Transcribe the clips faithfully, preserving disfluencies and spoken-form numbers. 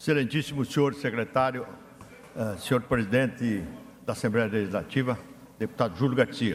Excelentíssimo senhor secretário, uh, senhor presidente da Assembleia Legislativa, deputado Júlio Garcia.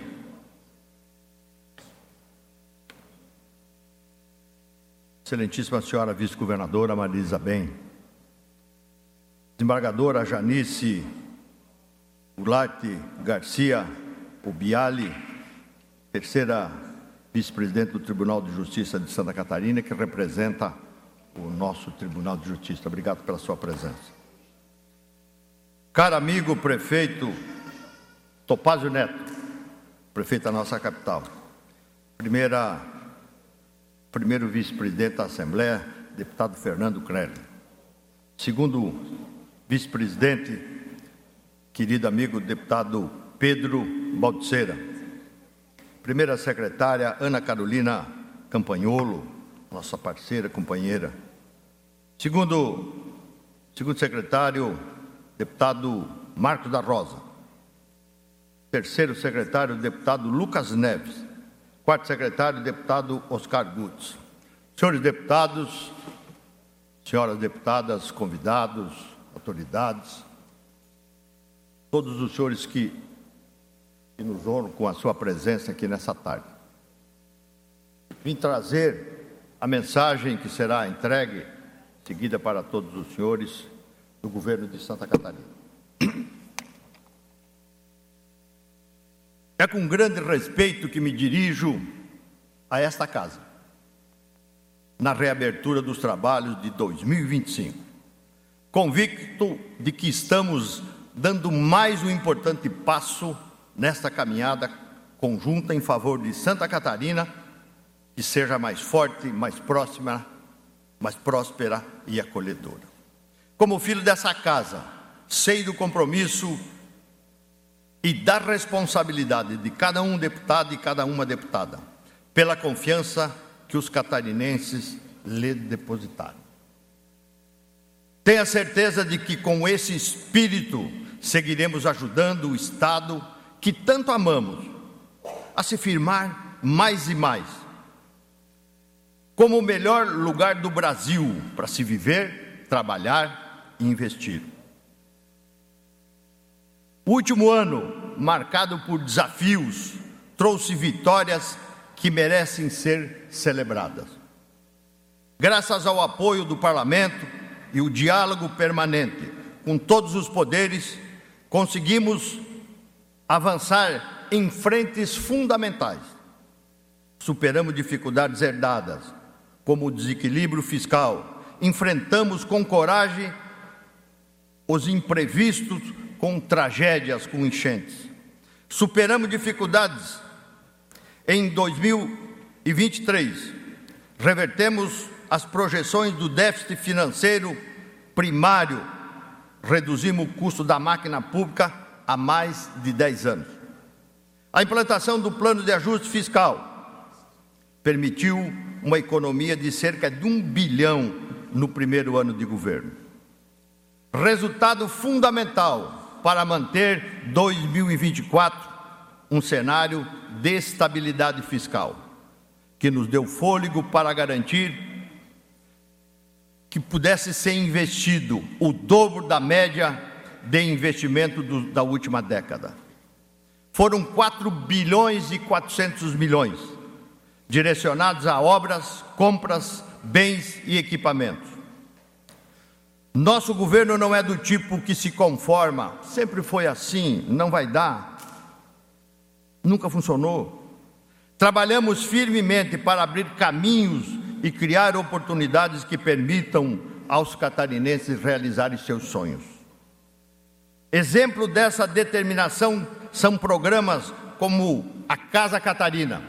Excelentíssima senhora vice-governadora Marisa Bem, desembargadora Janice Goulart Garcia Ubiali, terceira vice-presidente do Tribunal de Justiça de Santa Catarina, que representa o nosso Tribunal de Justiça. Obrigado pela sua presença. Caro amigo prefeito Topázio Neto, prefeito da nossa capital, primeira, primeiro vice-presidente da Assembleia, deputado Fernando Crelli, segundo vice-presidente, querido amigo deputado Pedro Baltzeira, primeira secretária Ana Carolina Campanholo, nossa parceira, companheira, segundo, segundo secretário, deputado Marcos da Rosa, terceiro secretário, deputado Lucas Neves, quarto secretário, deputado Oscar Gutz. Senhores deputados, senhoras deputadas, convidados, autoridades, todos os senhores que, que nos honram com a sua presença aqui nessa tarde. Vim trazer a mensagem que será entregue, seguida para todos os senhores do governo de Santa Catarina. É com grande respeito que me dirijo a esta casa, na reabertura dos trabalhos de dois mil e vinte e cinco, convicto de que estamos dando mais um importante passo nesta caminhada conjunta em favor de Santa Catarina, que seja mais forte, mais próxima, mais próspera e acolhedora. Como filho dessa casa, sei do compromisso e da responsabilidade de cada um deputado e cada uma deputada, pela confiança que os catarinenses lhe depositaram. Tenha certeza de que com esse espírito seguiremos ajudando o Estado que tanto amamos a se firmar mais e mais como o melhor lugar do Brasil para se viver, trabalhar e investir. O último ano, marcado por desafios, trouxe vitórias que merecem ser celebradas. Graças ao apoio do Parlamento e o diálogo permanente com todos os poderes, conseguimos avançar em frentes fundamentais. Superamos dificuldades herdadas, como o desequilíbrio fiscal, enfrentamos com coragem os imprevistos, com tragédias, com enchentes. Superamos dificuldades em dois mil e vinte e três, revertemos as projeções do déficit financeiro primário, reduzimos o custo da máquina pública há mais de dez anos. A implantação do plano de ajuste fiscal permitiu uma economia de cerca de um bilhão no primeiro ano de governo. Resultado fundamental para manter dois mil e vinte e quatro um cenário de estabilidade fiscal, que nos deu fôlego para garantir que pudesse ser investido o dobro da média de investimento do, da última década. Foram quatro bilhões e quatrocentos milhões, direcionados a obras, compras, bens e equipamentos. Nosso governo não é do tipo que se conforma, sempre foi assim, não vai dar, nunca funcionou. Trabalhamos firmemente para abrir caminhos e criar oportunidades que permitam aos catarinenses realizarem seus sonhos. Exemplo dessa determinação são programas como a Casa Catarina,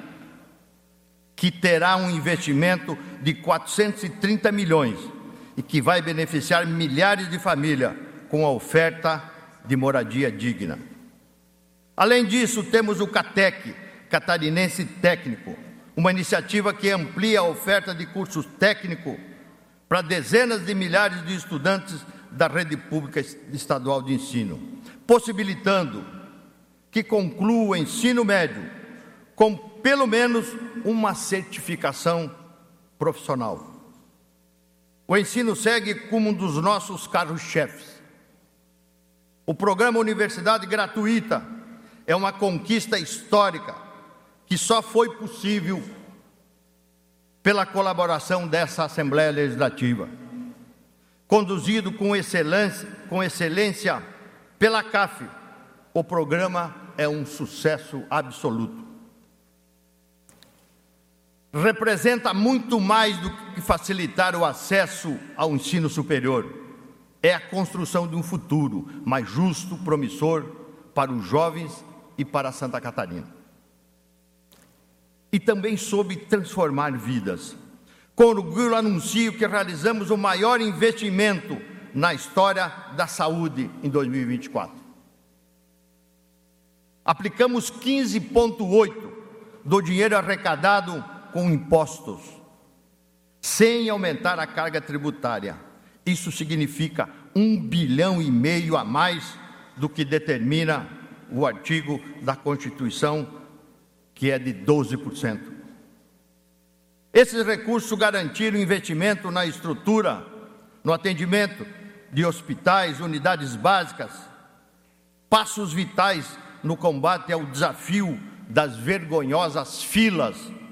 que terá um investimento de quatrocentos e trinta milhões e que vai beneficiar milhares de famílias com a oferta de moradia digna. Além disso, temos o CATEC, Catarinense Técnico, uma iniciativa que amplia a oferta de cursos técnicos para dezenas de milhares de estudantes da rede pública estadual de ensino, possibilitando que conclua o ensino médio com pelo menos uma certificação profissional. O ensino segue como um dos nossos carros-chefes. O programa Universidade Gratuita é uma conquista histórica que só foi possível pela colaboração dessa Assembleia Legislativa. Conduzido com excelência, com excelência pela C A F, o programa é um sucesso absoluto. Representa muito mais do que facilitar o acesso ao ensino superior. É a construção de um futuro mais justo, promissor para os jovens e para Santa Catarina. E também soube transformar vidas. Com orgulho anuncio que realizamos o maior investimento na história da saúde em dois mil e vinte e quatro. Aplicamos quinze vírgula oito por cento do dinheiro arrecadado com impostos, sem aumentar a carga tributária. Isso significa um bilhão e meio a mais do que determina o artigo da Constituição, que é de doze por cento. Esses recursos garantiram investimento na estrutura, no atendimento de hospitais, unidades básicas, passos vitais no combate ao desafio das vergonhosas filas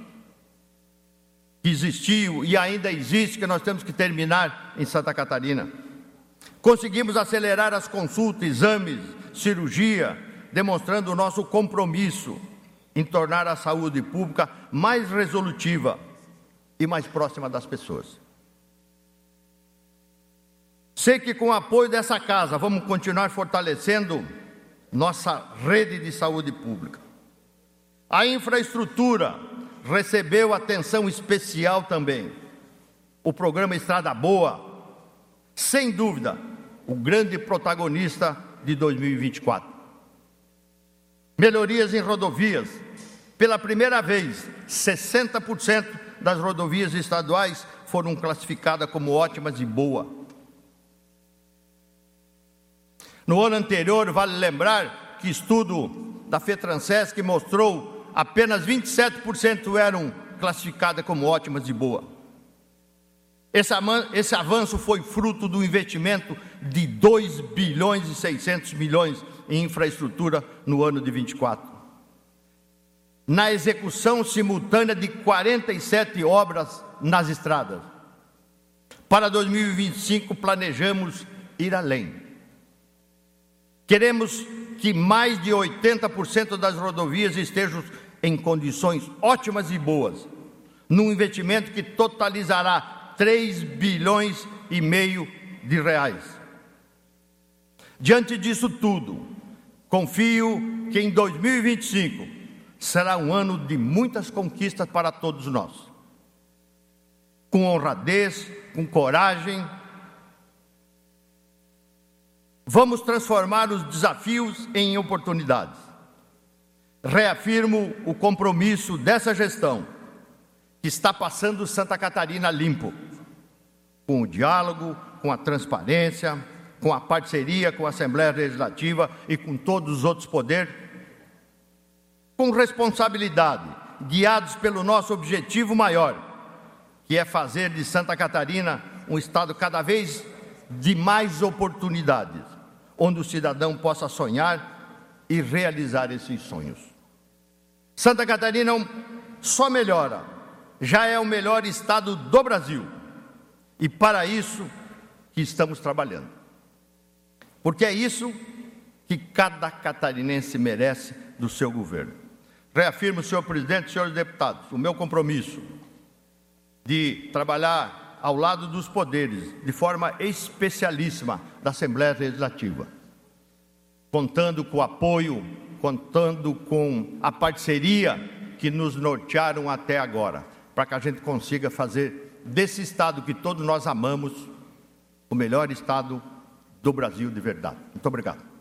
que existiu e ainda existe, que nós temos que terminar em Santa Catarina. Conseguimos acelerar as consultas, exames, cirurgia, demonstrando o nosso compromisso em tornar a saúde pública mais resolutiva e mais próxima das pessoas. Sei que com o apoio dessa casa vamos continuar fortalecendo nossa rede de saúde pública. A infraestrutura recebeu atenção especial também. O programa Estrada Boa, sem dúvida, o grande protagonista de dois mil e vinte e quatro. Melhorias em rodovias. Pela primeira vez, sessenta por cento das rodovias estaduais foram classificadas como ótimas e boas. No ano anterior, vale lembrar que estudo da FETRANSESC mostrou apenas vinte e sete por cento eram classificadas como ótimas e boas. Esse, esse avanço foi fruto do investimento de dois bilhões e seiscentos milhões em infraestrutura no ano de vinte e quatro. Na execução simultânea de quarenta e sete obras nas estradas. Para dois mil e vinte e cinco, planejamos ir além. Queremos que mais de oitenta por cento das rodovias estejam em condições ótimas e boas, num investimento que totalizará três bilhões e meio de reais. Diante disso tudo, confio que em dois mil e vinte e cinco será um ano de muitas conquistas para todos nós. Com honradez, com coragem, vamos transformar os desafios em oportunidades. Reafirmo o compromisso dessa gestão, que está passando Santa Catarina limpo, com o diálogo, com a transparência, com a parceria com a Assembleia Legislativa e com todos os outros poderes, com responsabilidade, guiados pelo nosso objetivo maior, que é fazer de Santa Catarina um estado cada vez de mais oportunidades, onde o cidadão possa sonhar e realizar esses sonhos. Santa Catarina só melhora, já é o melhor estado do Brasil, e para isso que estamos trabalhando. Porque é isso que cada catarinense merece do seu governo. Reafirmo, senhor presidente, senhores deputados, o meu compromisso de trabalhar ao lado dos poderes, de forma especialíssima da Assembleia Legislativa, contando com o apoio, contando com a parceria que nos nortearam até agora, para que a gente consiga fazer desse estado que todos nós amamos, o melhor estado do Brasil de verdade. Muito obrigado.